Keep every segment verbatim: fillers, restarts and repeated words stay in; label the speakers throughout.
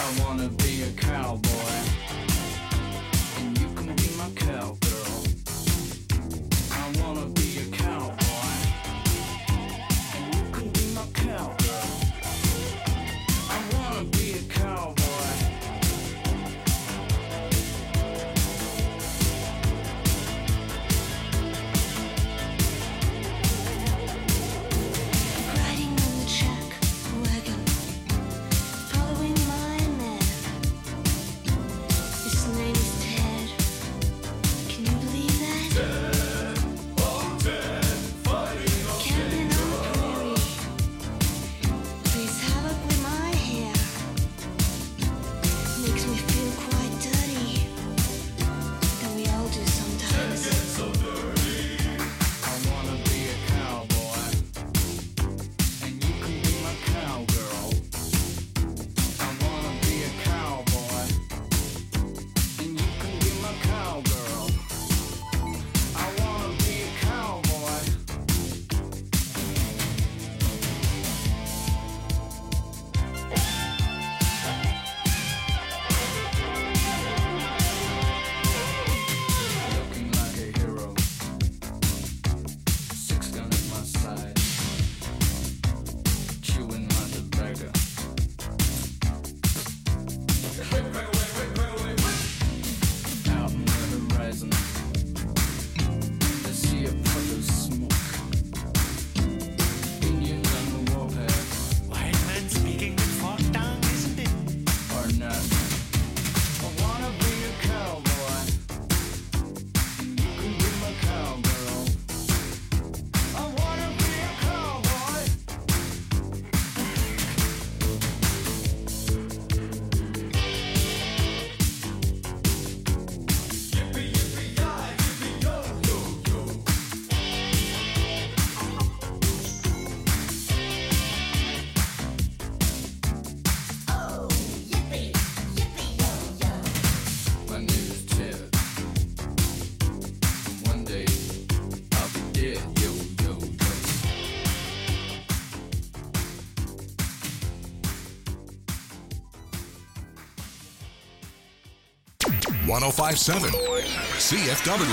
Speaker 1: one oh five point seven C F W.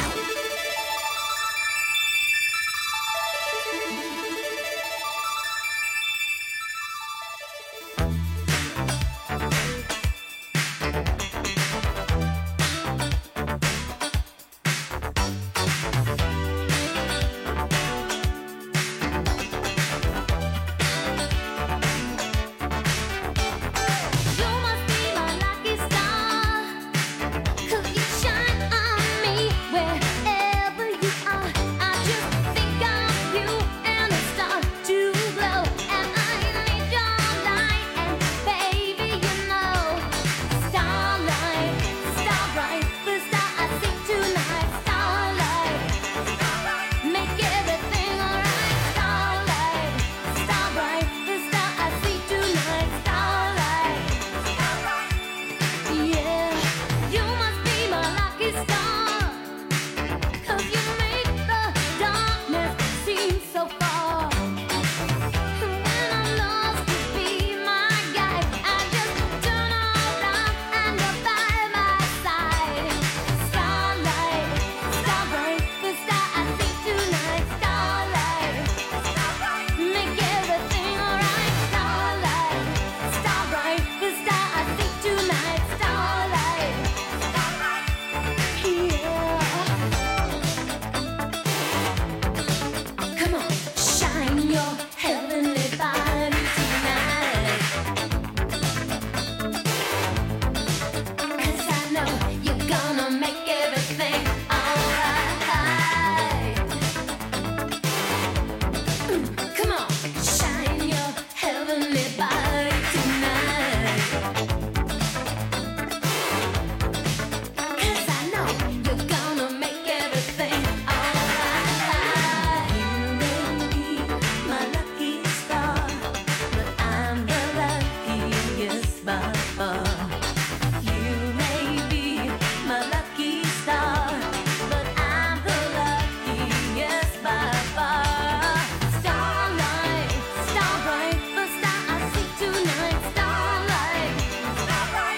Speaker 2: Starlight, the star I see tonight. Starlight, starlight.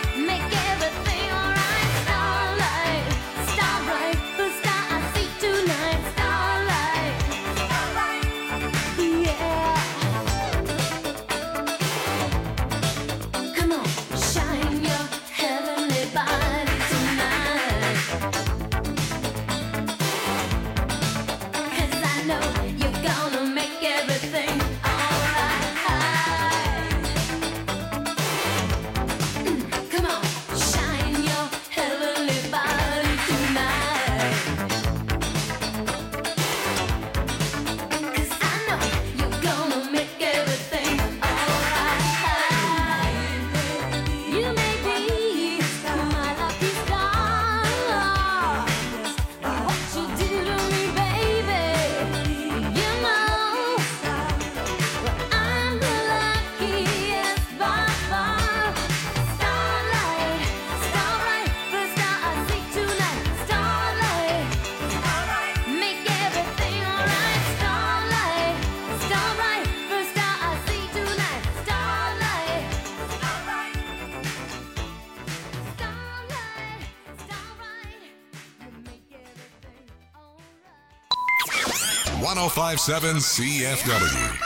Speaker 1: one oh five point seven C F W.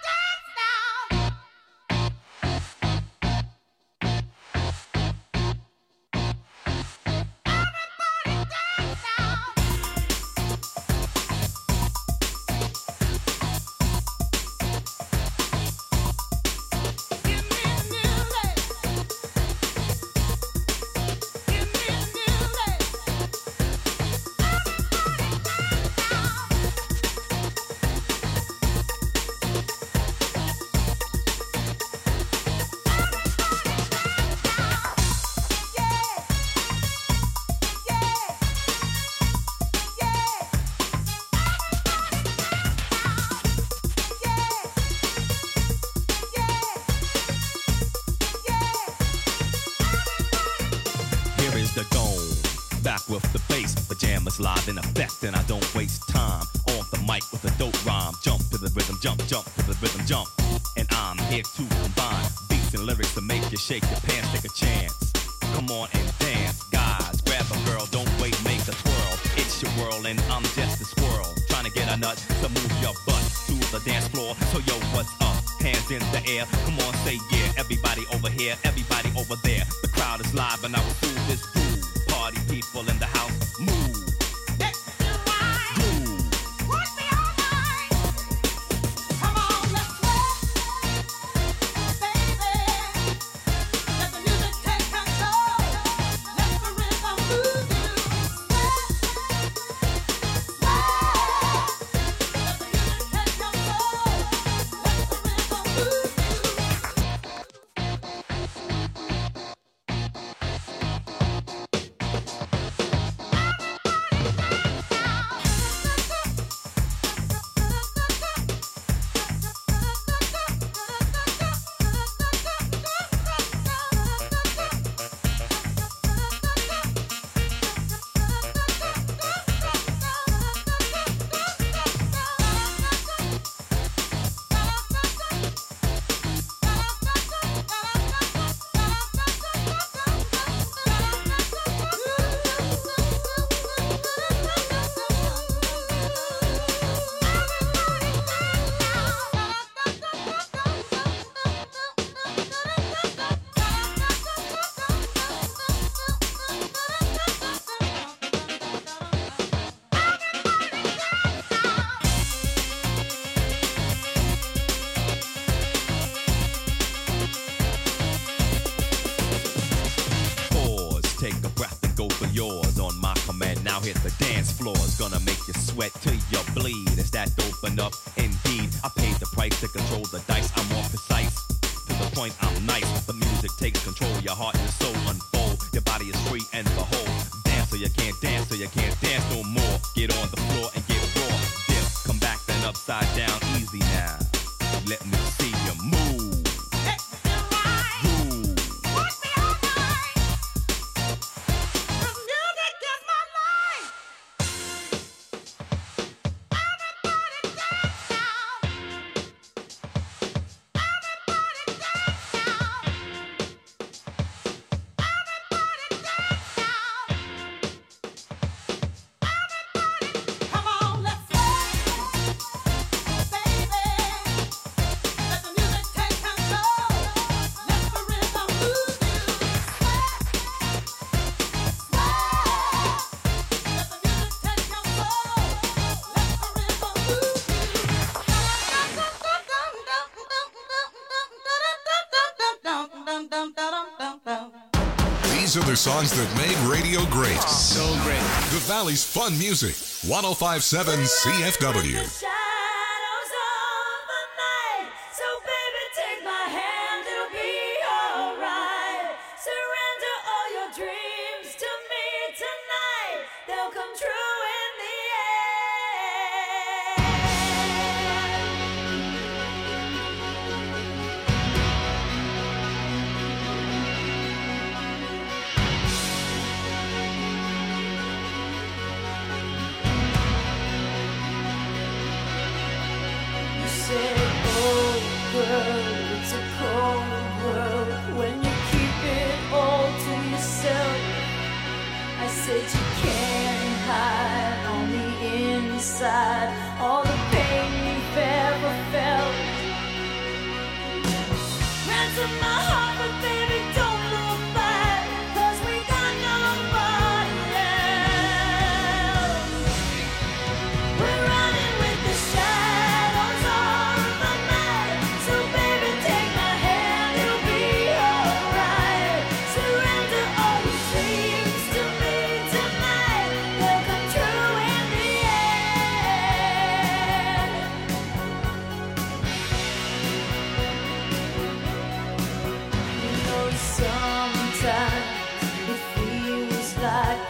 Speaker 2: Live in effect, and I don't waste time on the mic with a dope rhyme. Jump to the rhythm, jump, jump to the rhythm, jump. And I'm here to combine beats and lyrics to make you shake your pants, take a chance. Come on and dance, guys. Grab a girl, don't wait, make a twirl. It's your world, and I'm just a squirrel trying to get a nut to move your butt to the dance floor. So yo, what's up? Hands in the air, come on, say yeah. Everybody over here, everybody over there. The crowd is live, and I will do this groove. Party people in the house, move. Hit the dance floor, it's gonna make you sweat till you bleed. Is that open up? Indeed, I paid the price to control the dice. I'm more precise, to the point I'm nice. The music takes control, your heart and soul unfold. Your body is free and behold. Dance so you can't dance, so you can't dance no more. Get on the floor and get raw. Dip, come back then upside down, easy now. Let me see you move.
Speaker 1: These are the songs that made radio great.
Speaker 3: So great.
Speaker 1: The Valley's fun music. one oh five point seven C F W.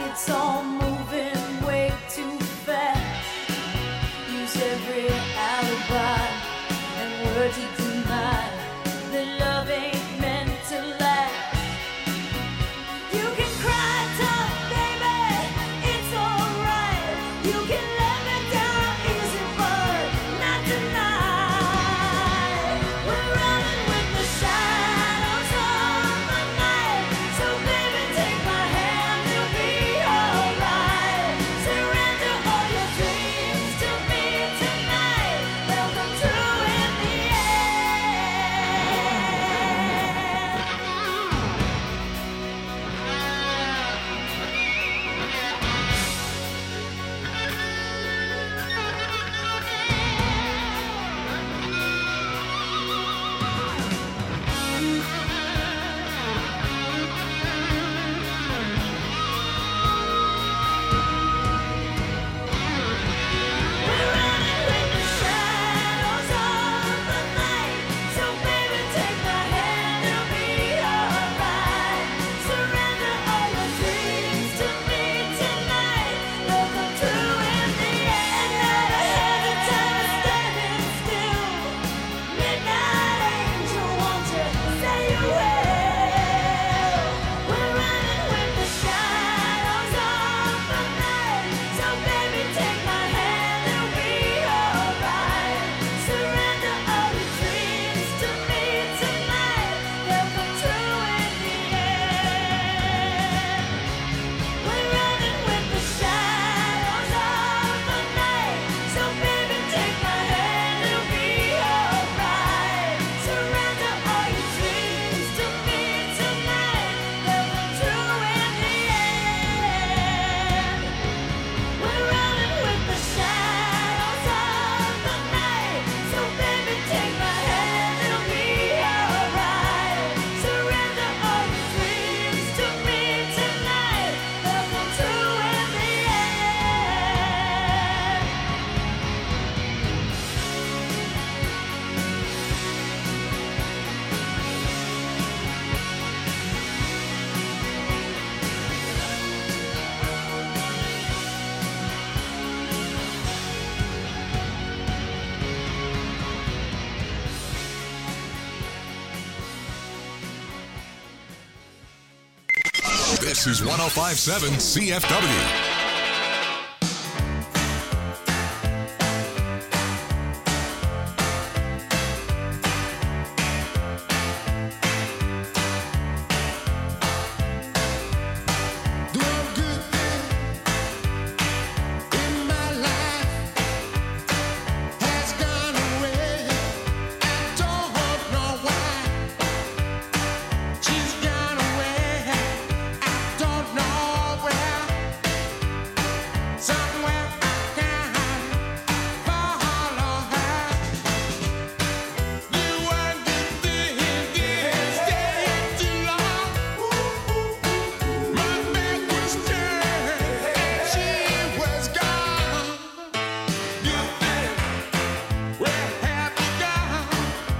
Speaker 3: it's all moving way too fast. Use every alibi and word to deny that love ain't meant to last. You can cry tough, baby, it's alright. You can let me down easy, but not tonight. We're running with the shadows of the night. So baby, take my hand, you'll be alright. Surrender all your dreams to me tonight. They'll come true in the We're running with the shadows of the night. So baby, take my hand, it'll be alright. Surrender all your dreams to me tonight. They'll come true in the end. Not ahead of time, standing still. Midnight angel, won't you say you will? We're running with the shadows of the night. So baby, take my hand, it'll be alright. Surrender all your dreams to me tonight. They'll come true in the end. We're running with the shadows of the night. So baby, take my hand, it'll be alright. Surrender all your dreams to me tonight. They'll come true in the end. We're running with the shadows of the night. So baby, take my hand, it'll be alright. Surrender all your dreams to me tonight. They'll come true in the end.
Speaker 1: This is one oh five point seven C F W.
Speaker 4: Doing good things in my life has gone away. I don't know why she's gone away. I don't know where. Somewhere I can follow her. You weren't good things, didn't stay too long. My back was turned and she was gone. Good thing, where have you gone?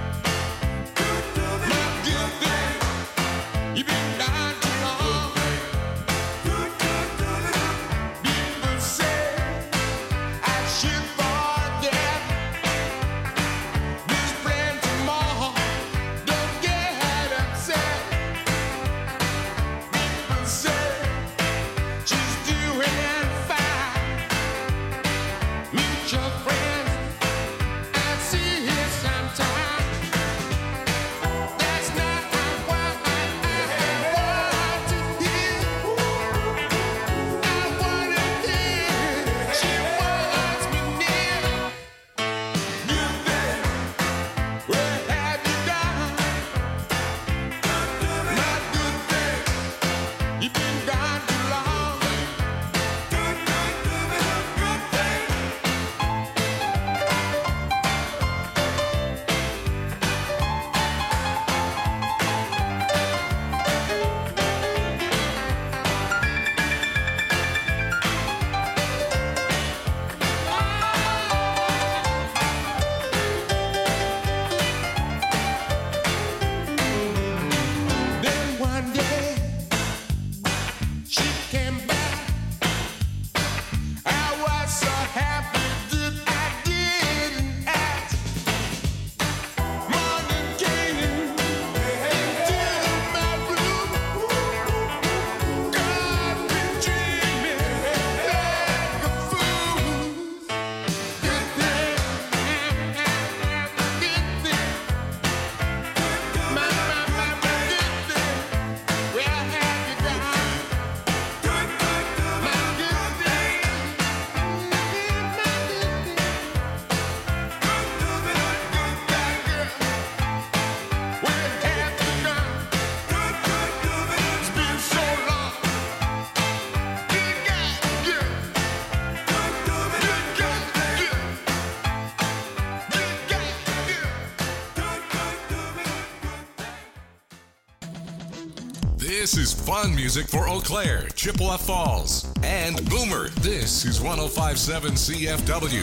Speaker 4: My good thing, you've been gone too long. People say I should forget. There's plenty more. Don't get upset. People say she's doing fine. Mutual friends, I see her sometimes. That's not what I want to hear. I want to hear she wants me near. Good thing, where have you gone? My good thing, you've been
Speaker 1: This is fun music for Eau Claire, Chippewa Falls, and Boomer. This is one oh five point seven C F W.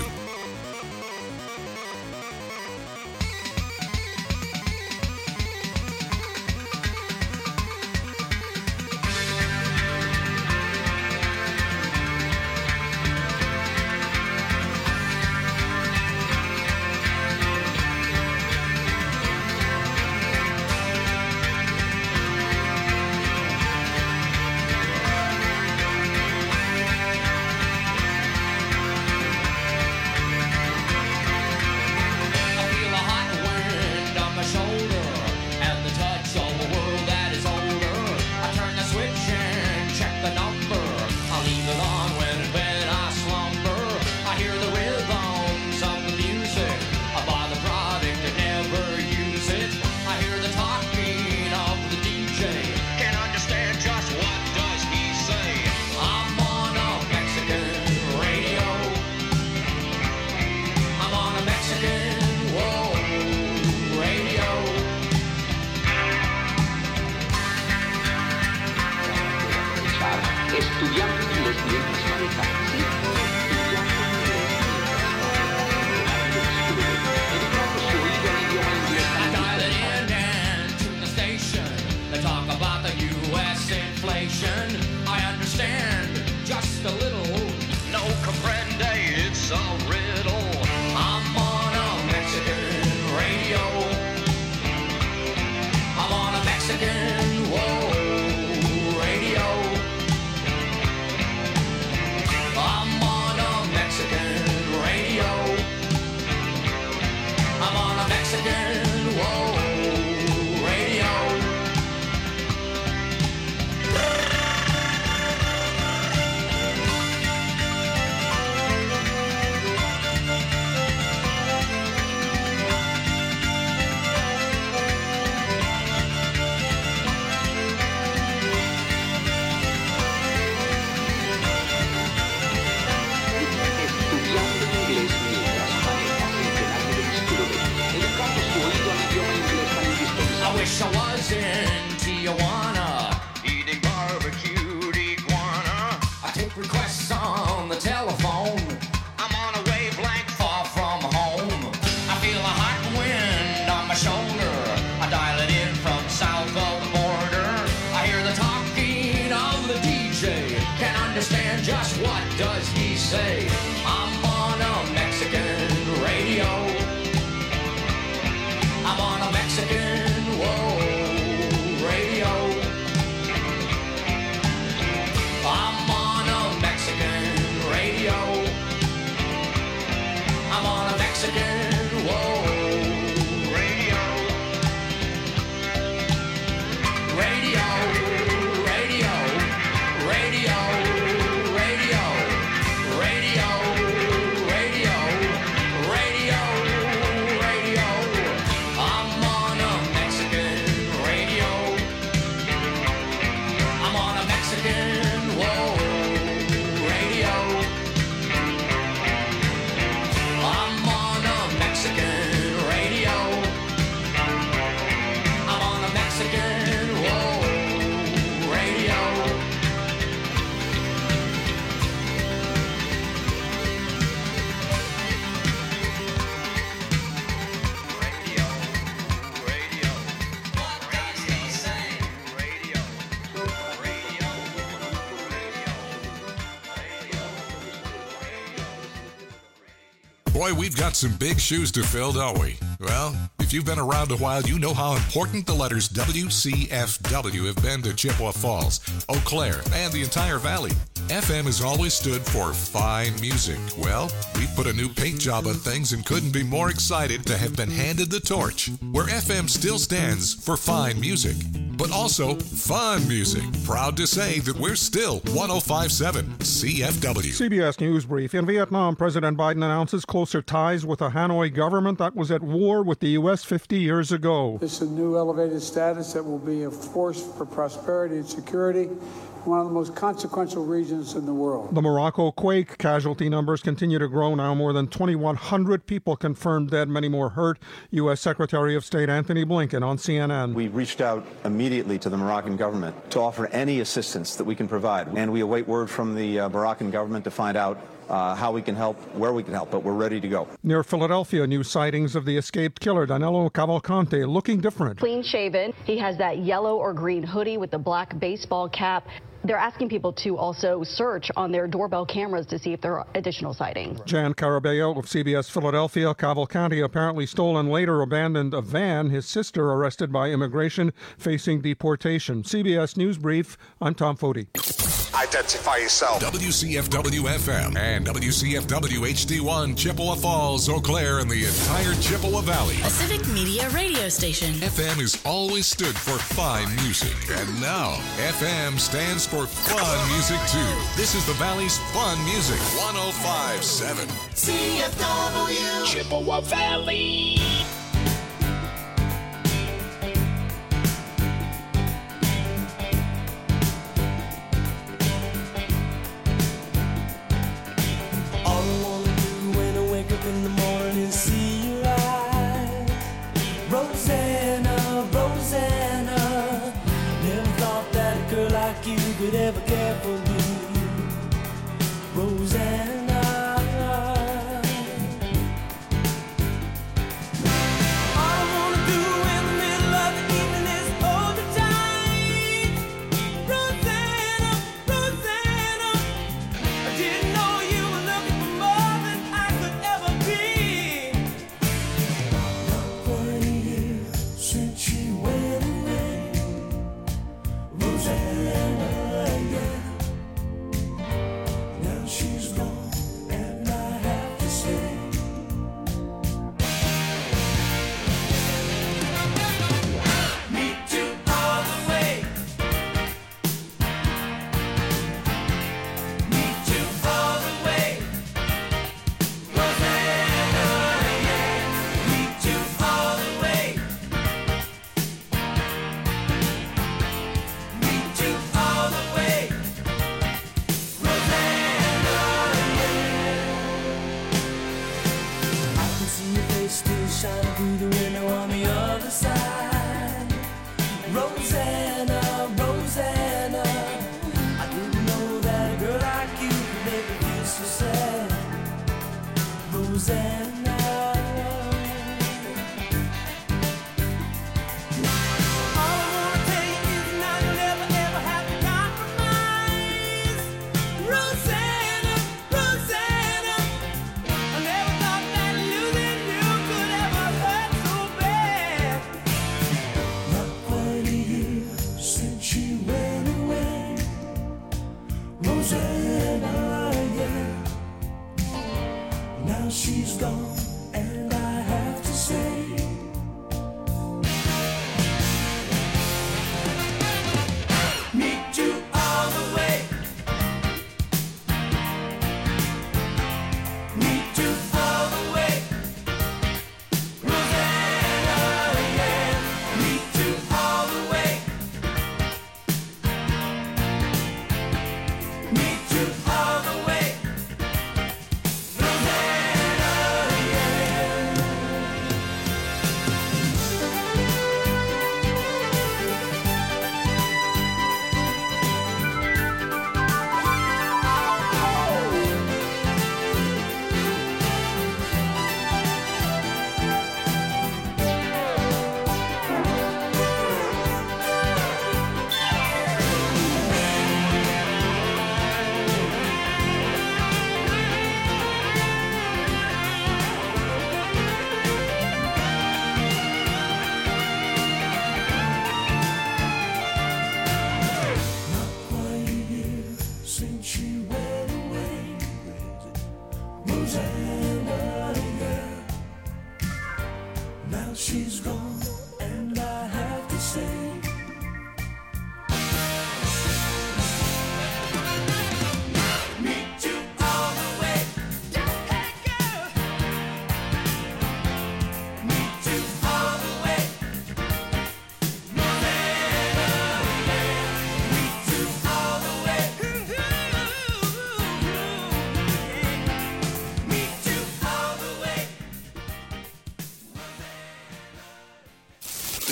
Speaker 1: Boy, we've got some big shoes to fill, don't we? Well, if you've been around a while, you know how important the letters W C F W have been to Chippewa Falls, Eau Claire, and the entire valley. F M has always stood for fine music. Well, we put a new paint job on things and couldn't be more excited to have been handed the torch, where F M still stands for fine music, but also fun music. Proud to say that we're still one oh five point seven C F W.
Speaker 5: C B S News Brief. In Vietnam, President Biden announces closer ties with a Hanoi government that was at war with the U S fifty years ago.
Speaker 6: This is a new elevated status that will be a force for prosperity and security, one of the most consequential regions in the world.
Speaker 5: The Morocco quake casualty numbers continue to grow now. More than twenty-one hundred people confirmed dead, many more hurt. U S Secretary of State Anthony Blinken on C N N.
Speaker 7: We reached out immediately immediately to the Moroccan government to offer any assistance that we can provide. And we await word from the uh, Moroccan government to find out uh, how we can help, where we can help, but we're ready to go.
Speaker 5: Near Philadelphia, new sightings of the escaped killer, Danilo Cavalcante, looking different.
Speaker 8: Clean shaven. He has that yellow or green hoodie with the black baseball cap. They're asking people to also search on their doorbell cameras to see if there are additional sightings.
Speaker 5: Jan Carabello of C B S Philadelphia. Cavalcante apparently stole and later abandoned a van. His sister arrested by immigration, facing deportation. C B S News Brief, I'm Tom Foti.
Speaker 9: Identify yourself.
Speaker 1: W C F W F M and W C F W H D one, Chippewa Falls, Eau Claire, and the entire Chippewa Valley.
Speaker 10: A civic media radio station.
Speaker 1: F M has always stood for fine music, and now F M stands for fun music too. This is the Valley's fun music, one oh five point seven.
Speaker 3: C F W
Speaker 11: Chippewa Valley.
Speaker 3: in the morning and see you rise. Rosanna, Rosanna, never thought that a girl like you could ever care for me. Rosanna.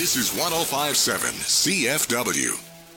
Speaker 1: This is one oh five point seven C F W.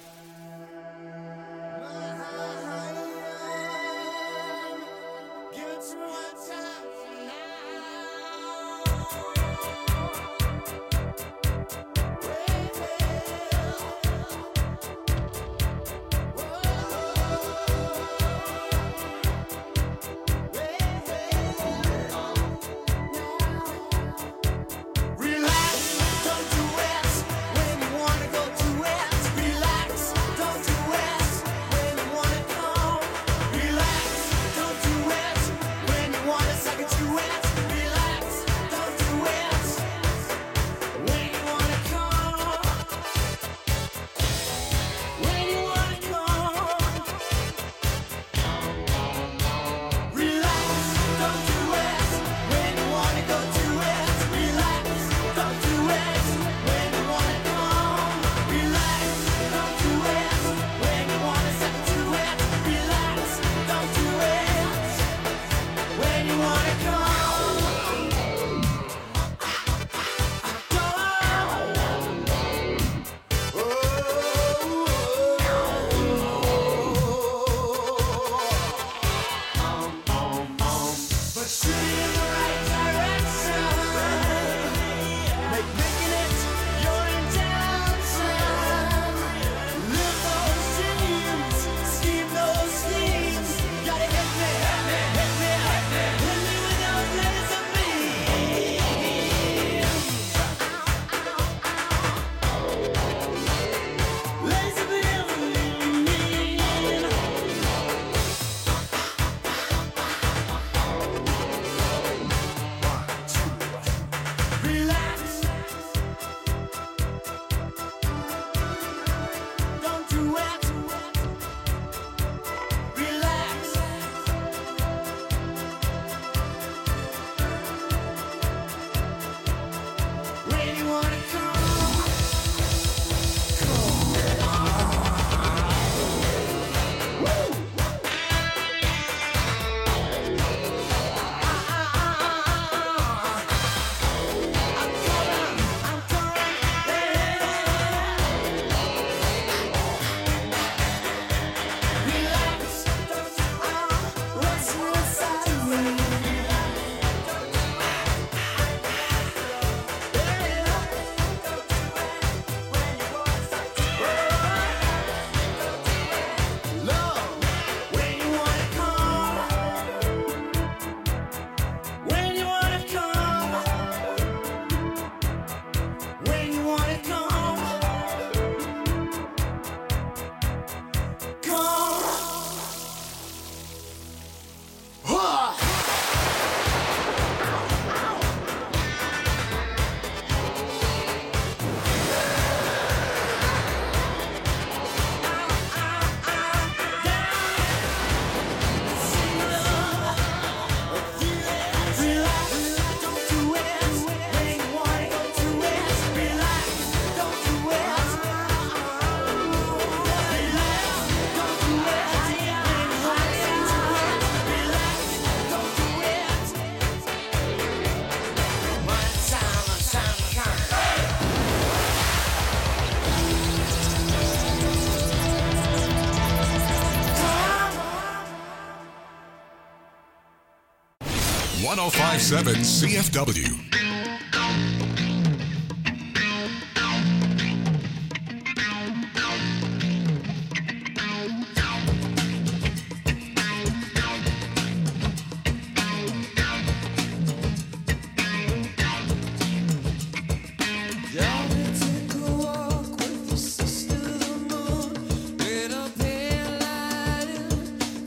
Speaker 1: one oh five point seven C F W.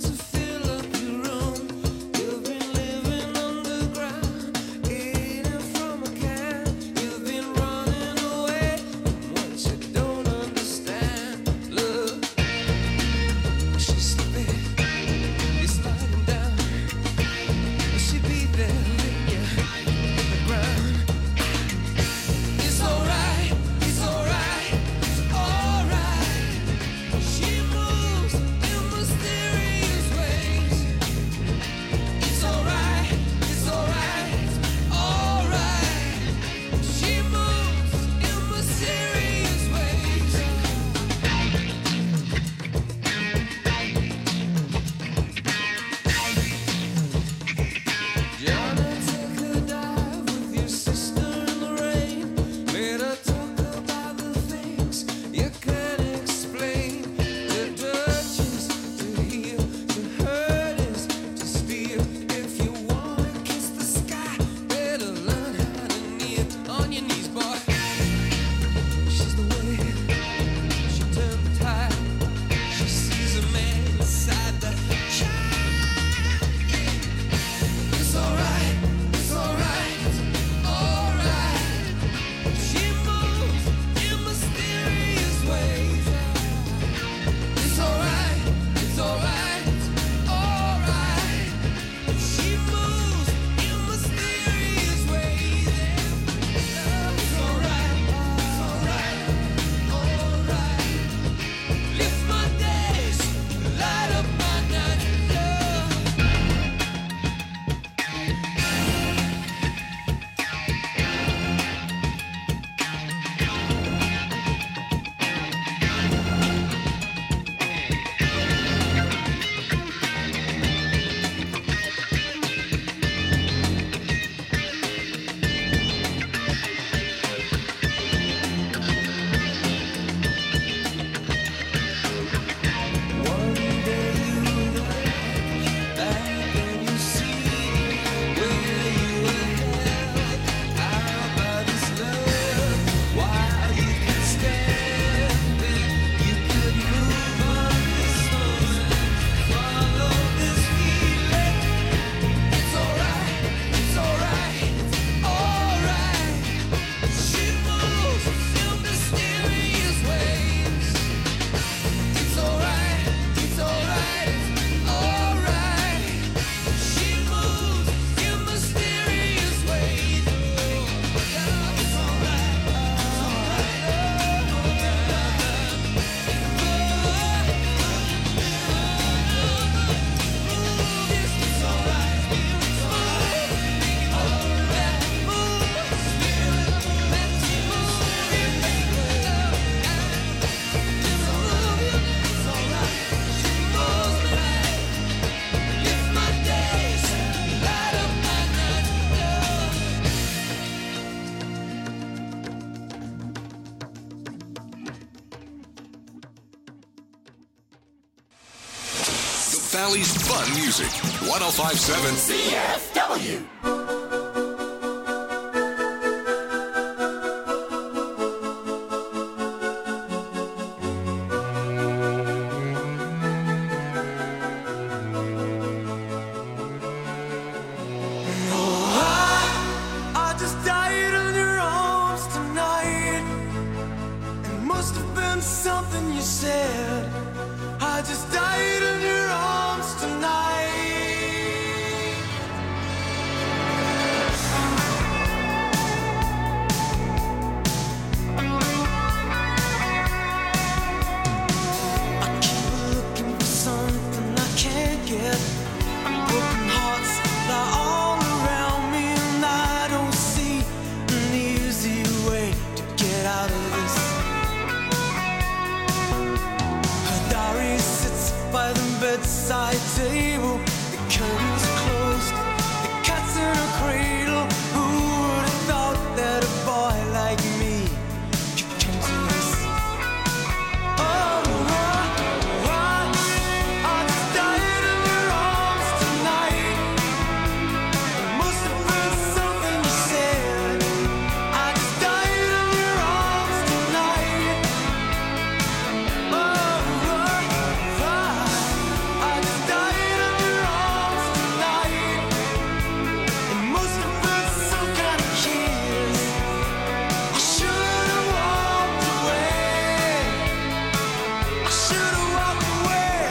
Speaker 3: You've been living underground, eating
Speaker 1: Valley's fun music. one oh five point seven
Speaker 11: C F W.
Speaker 12: I just died in your arms tonight. It must have been something you said. I just died in your arms tonight. I keep looking for something I can't get. Broken hearts lie all around me, and I don't see an easy way to get out of this. Her diary sits by the bedside table. The curtains are closed, the cat's in a cradle. Who would have thought that a boy like me could come to this? Oh, I, I, I just died in your arms tonight. It must have been something you said. I just died in your arms tonight. Oh, I, I just died in your arms tonight. It must have been some kind of kiss. I should have walked away. I should have walked away.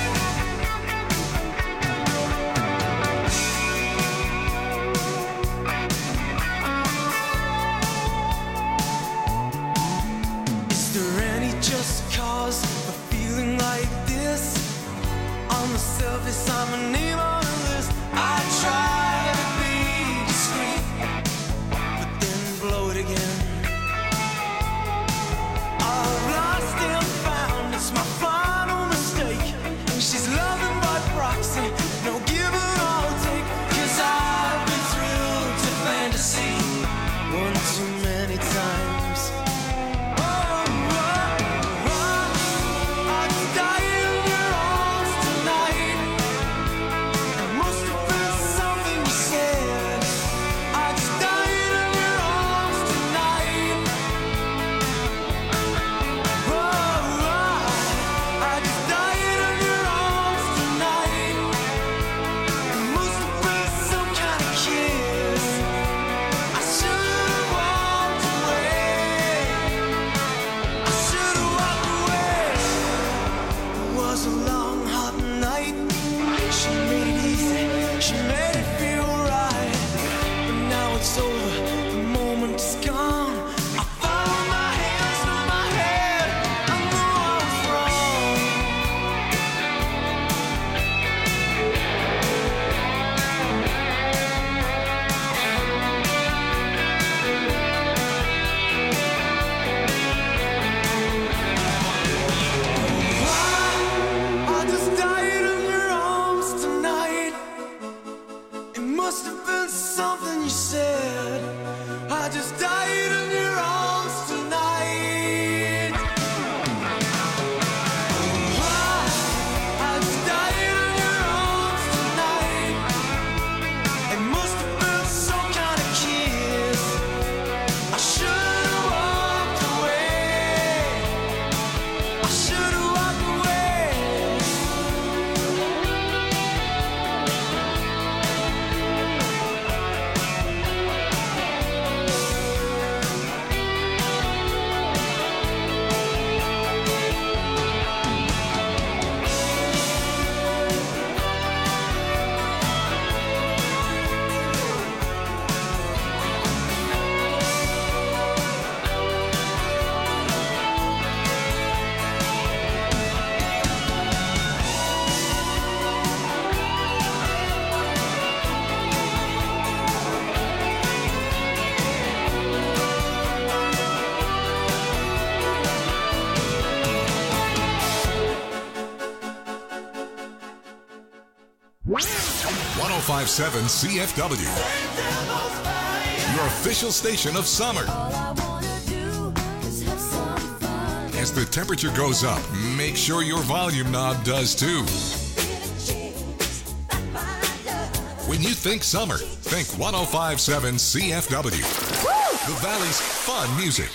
Speaker 12: Is there any just cause for feeling like this? On the surface, I'm a name on a list. I try to be discreet, but then blow it again. I've lost and found, it's my final mistake. She's loving by proxy, no give or take. Cause I've been thrilled to fantasy one too many times. Oh, oh, oh, I just died in your arms tonight. It must have been something you said. I just died in your arms tonight. Oh, oh, I just died in your arms tonight. It must have been some kind of kiss. I should have walked away. I should have walked away. It was a long, hot night. She made it easy. She made it feel right. But now it's over. The moment is gone. I follow my hands through my head. I know I was wrong. I just died in your arms tonight. It must have been something you said. I just died in your arms tonight. I just died in your arms tonight. It must have been some kind of kiss. I should have walked away. I should have walked away.
Speaker 1: one oh five point seven C F W. Your official station of summer. As the temperature goes up, make sure your volume knob does too. When you think summer, think one oh five point seven C F W. The Valley's fun music.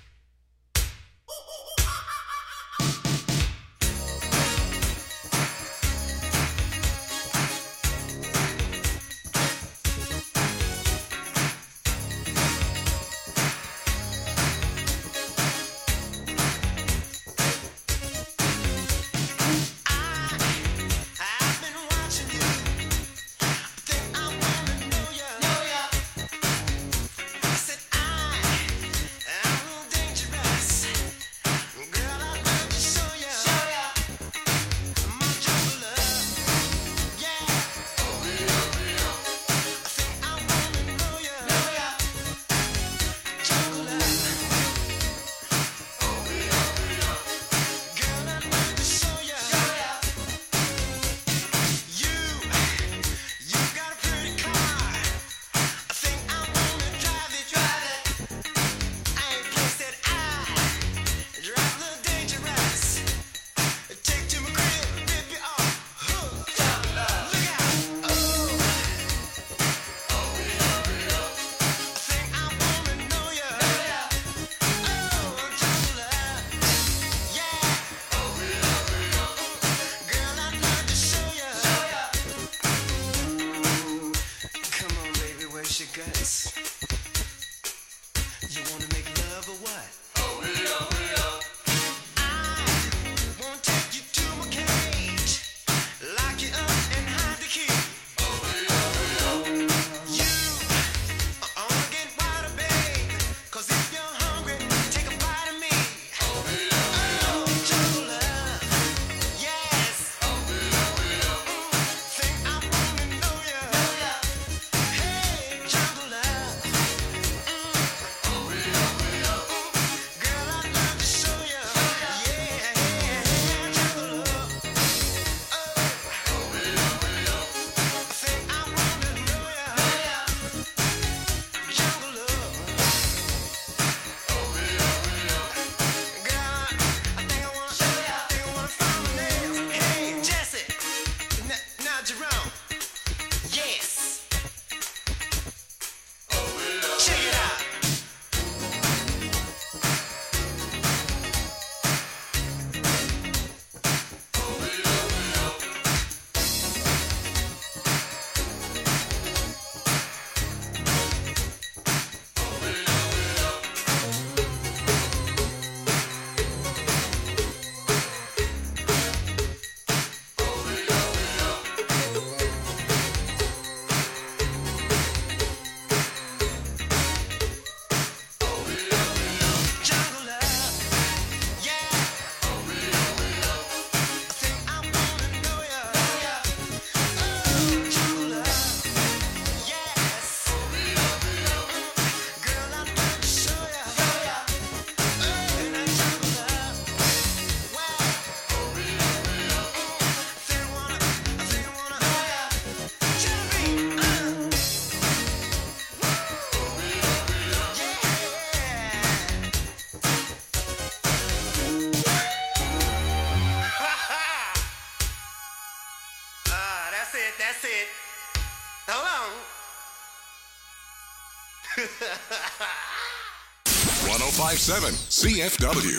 Speaker 1: one oh five point seven C F W.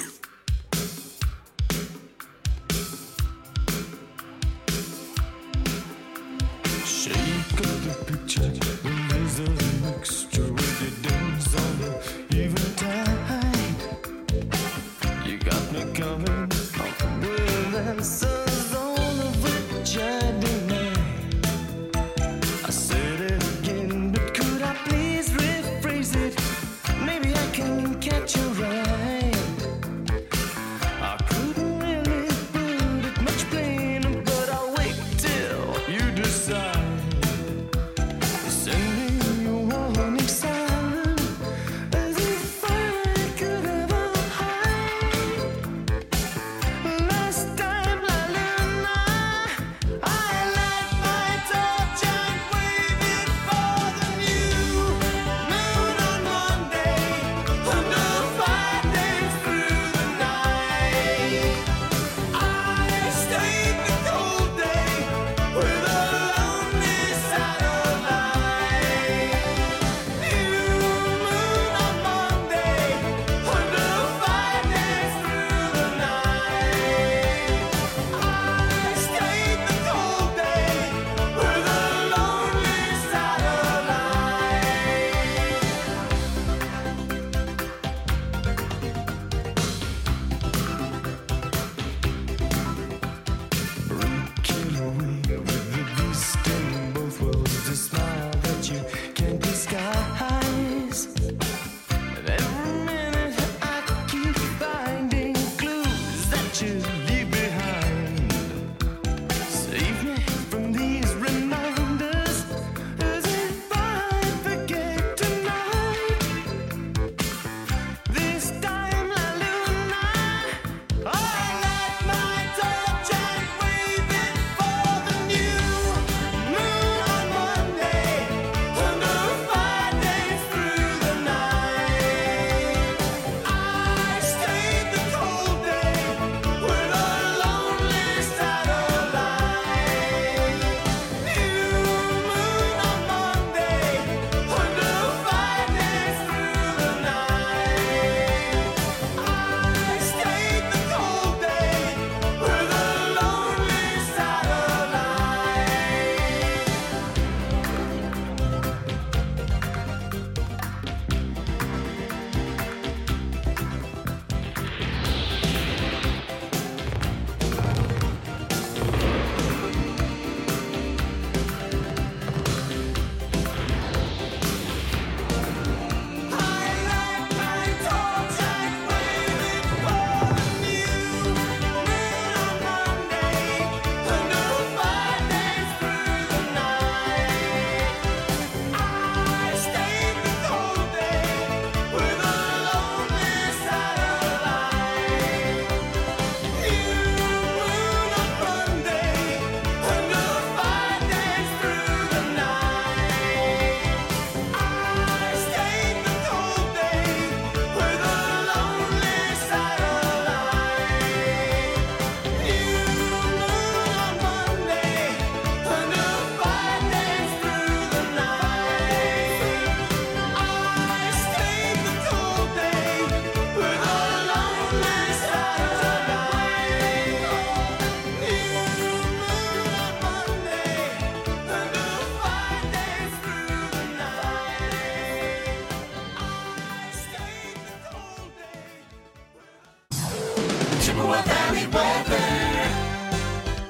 Speaker 12: Shake up the picture, there's a mixture with the dance on the eventide. You got me coming up with answers, all of which I deny. I said it again, but could I please rephrase it? Maybe I can catch your eye.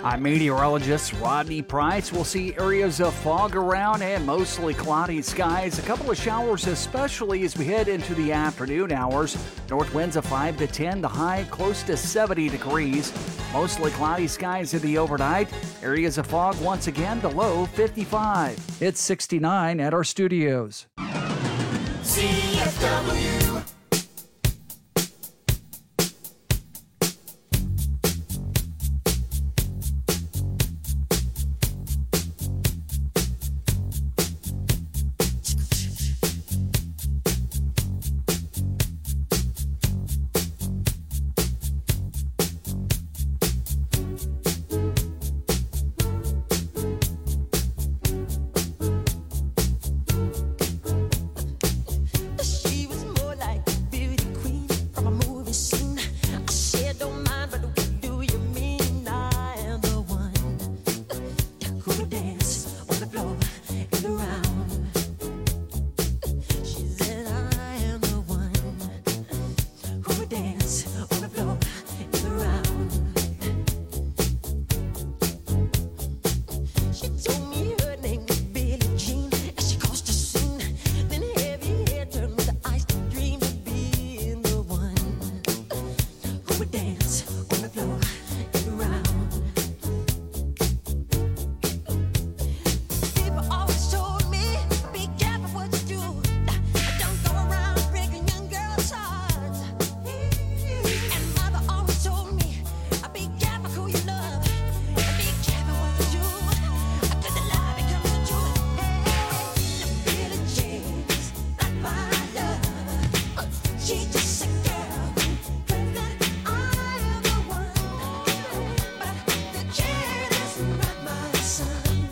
Speaker 13: I'm meteorologist Rodney Price. We'll see areas of fog around and mostly cloudy skies. A couple of showers, especially as we head into the afternoon hours. North winds of five to ten, the high close to seventy degrees. Mostly cloudy skies in the overnight. Areas of fog once again, the low fifty-five. It's sixty-nine at our studios.
Speaker 3: C F W.
Speaker 12: She was more like a beauty queen from a movie scene. I said, don't mind, but what do you mean? I am the one who would dance on the floor and around. She said, I am the one who would dance on the floor and around. She told me her name was Billie Jean as she caused a scene. Then heavy hair turned with the eyes to dream of being the one who would dance on the floor and around. People always told me, be careful what you do. Don't go around breaking young girls' hearts. And mother always told me, be careful who you love. Be careful what you do. Could the lie become the truth? Hey, Billie Jean's not my love. She's just a girl who claims that I am the one. But the kid is not my son.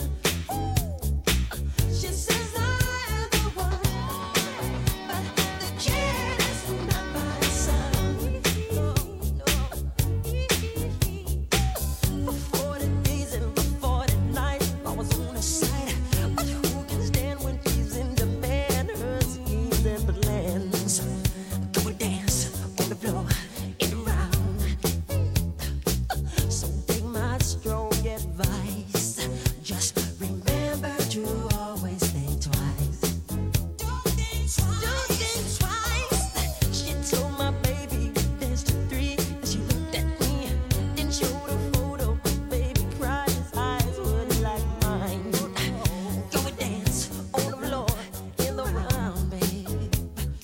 Speaker 12: She says I am the one. But the kid is not my son. For forty days and for forty nights, I was on her side. But who can stand when she's in demand? Her schemes and plans. Go and dance on the floor and around. So take my strong advice. Just remember to always think twice. Don't think twice. She told my baby dance to three. And she looked at me, then showed a photo. Baby cried, his eyes were like mine. Go and dance on the floor in the round, babe.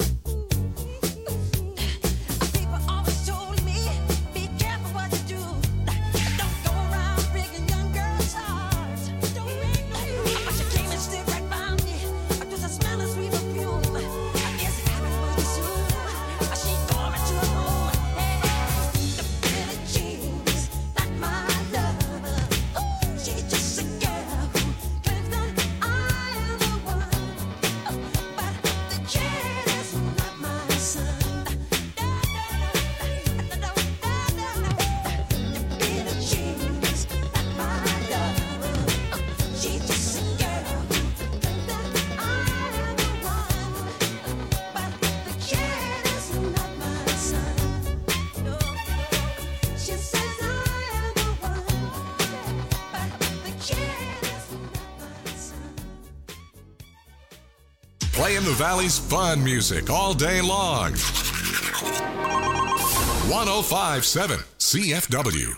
Speaker 12: People always told me, be careful what you do. Don't go around breaking young girls' hearts. But she came and stood right by me. Just a smell of sweet perfume. I guess it happened pretty soon. She called me to her home. Hey, the Billie Jean's not my love. She's just a girl who claims that I am the one. But the kid is not my son. The Billie Jean's not my love. She's just a girl who claims that I am the one. But the kid is not my son. She says I am the one. But the kid is not my son.
Speaker 1: Playing the Valley's fun music all day long. one oh five point seven C F W.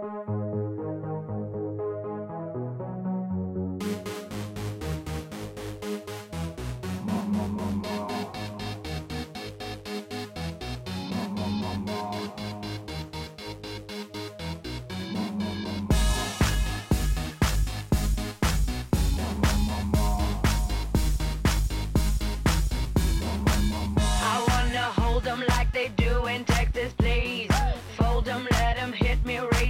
Speaker 3: I wanna hold 'em like they do in Texas, please. Fold 'em, let 'em hit me, raise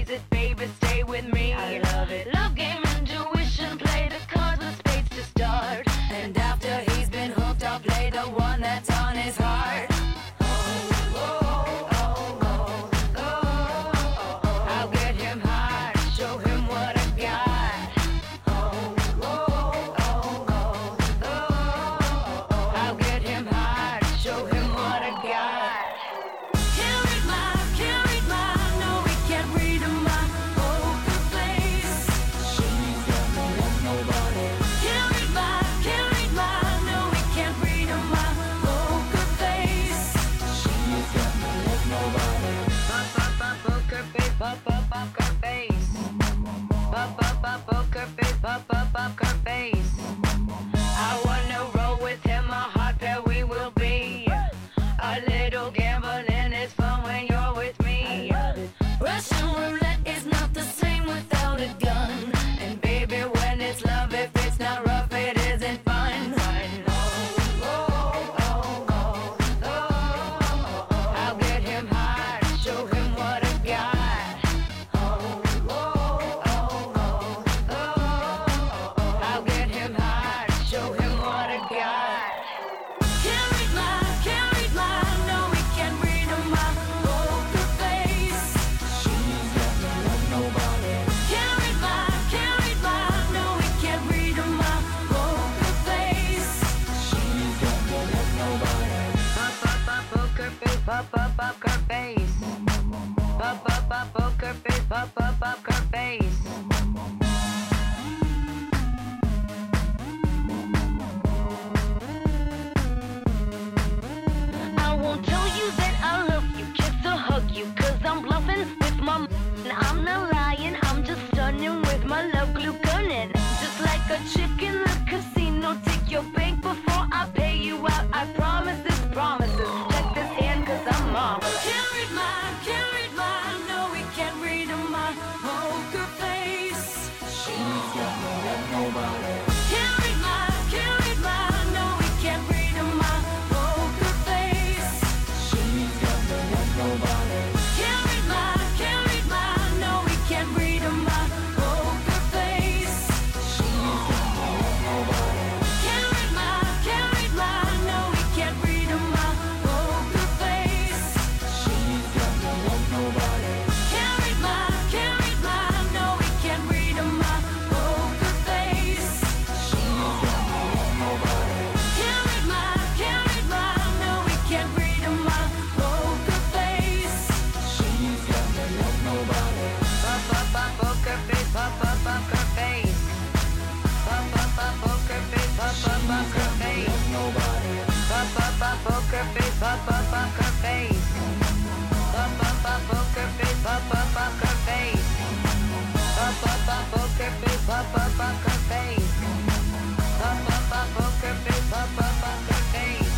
Speaker 3: poker face. Pop pop pop poker face. Pop pop poker face. Nobody. Pop pop pop poker face. Pop pop poker face. Pop pop pop poker face. Pop pop poker face. Pop pop pop poker face. Pop pop poker face. Pop pop pop poker face. Pop pop poker face.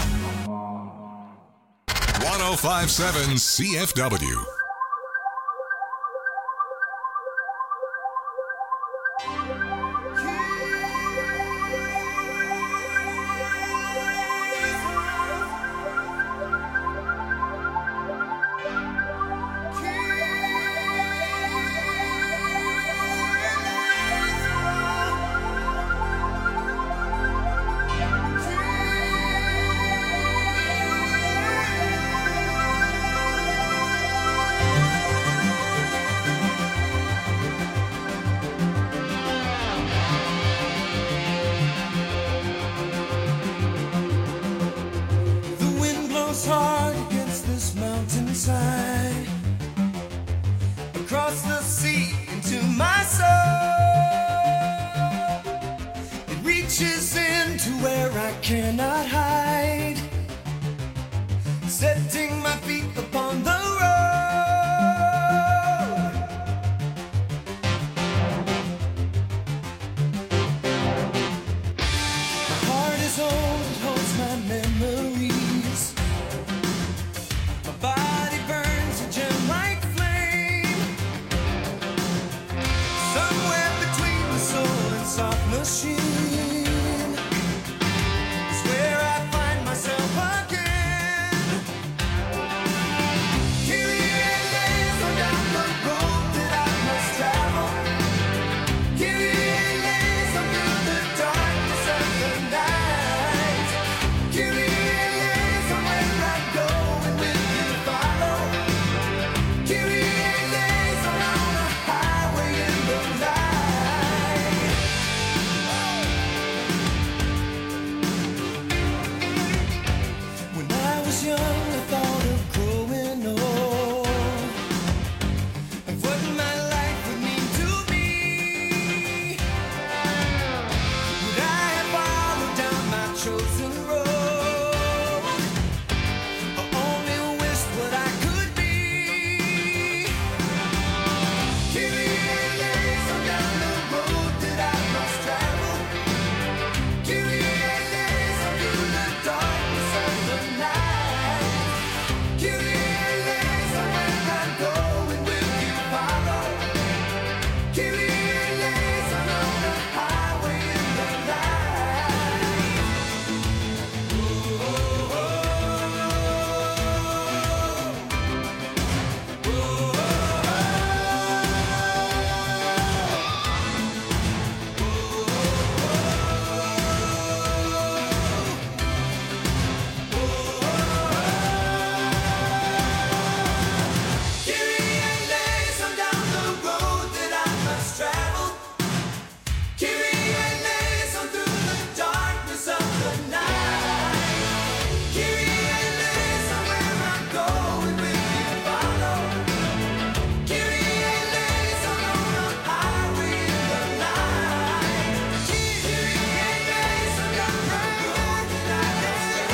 Speaker 1: one oh five point seven C F W.
Speaker 12: The wind blows hard against this mountainside, across the sea into my soul. It reaches into where I cannot hide.